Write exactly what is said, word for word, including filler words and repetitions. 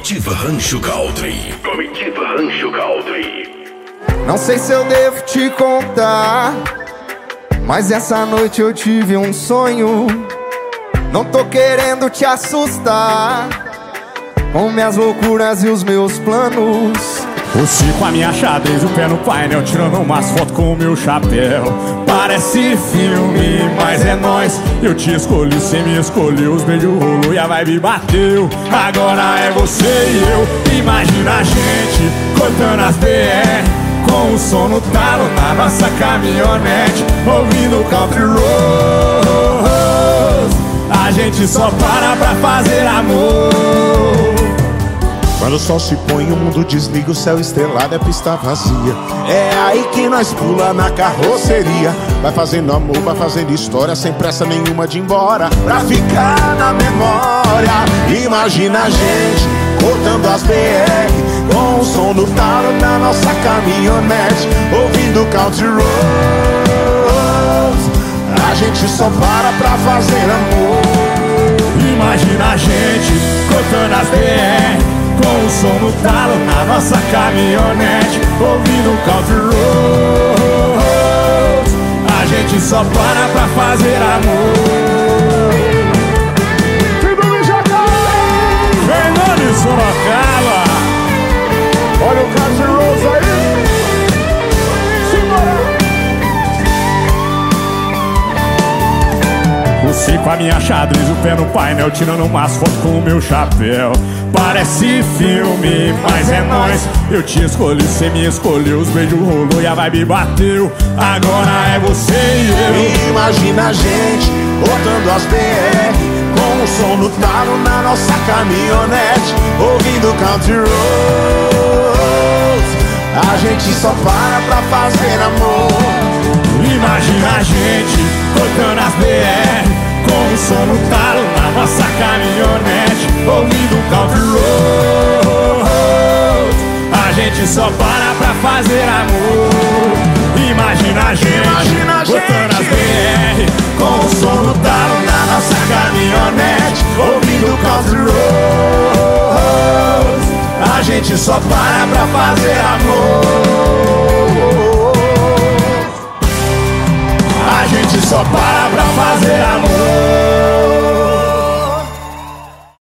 Comitiva Rancho Country. Comitiva Rancho Country. Não sei se eu devo te contar, mas essa noite eu tive um sonho. Não tô querendo te assustar com minhas loucuras e os meus planos. Você com a minha xadrez, o pé no painel, tirando umas fotos com o meu chapéu. Parece filme, mas é nóis. Eu te escolhi, cê me escolheu. Os beijos rolou e a vibe bateu. Agora é você e eu. Imagina a gente cortando as B R, com o som no talo na nossa caminhonete, ouvindo country roads. A gente só para pra fazer amor. Quando o sol se põe, o mundo desliga, o céu estrelado é pista vazia. É aí que nós pula na carroceria. Vai fazendo amor, vai fazendo história, sem pressa nenhuma de ir embora, pra ficar na memória. Imagina a gente cortando as B R, com o som do talo na nossa caminhonete, ouvindo country roads. A gente só para pra fazer amor. Imagina a gente cortando as B R, com o som no talo na nossa caminhonete, ouvindo country roads. A gente só para pra fazer amor. Fernando e Sorocaba, Olha o country roads aí. você com a minha xadrez, o pé no painel, tirando umas fotos com o meu chapéu. Parece filme, mas é nóis. Eu te escolhi, cê me escolheu. Os beijos rolou e a vibe bateu. Agora é você e eu. Imagina a gente botando as B R, com o som no talo na nossa caminhonete, ouvindo country roads. A gente só para pra fazer amor. Imagina a gente cortando as B R, com o som no talo na nossa caminhonete, ouvindo country roads. A gente só para pra fazer amor. Imagina a gente Imagina a cortando gente. as B R, com o som no talo na nossa caminhonete, ouvindo country roads. A gente só para pra fazer amor. A gente só para pra fazer amor.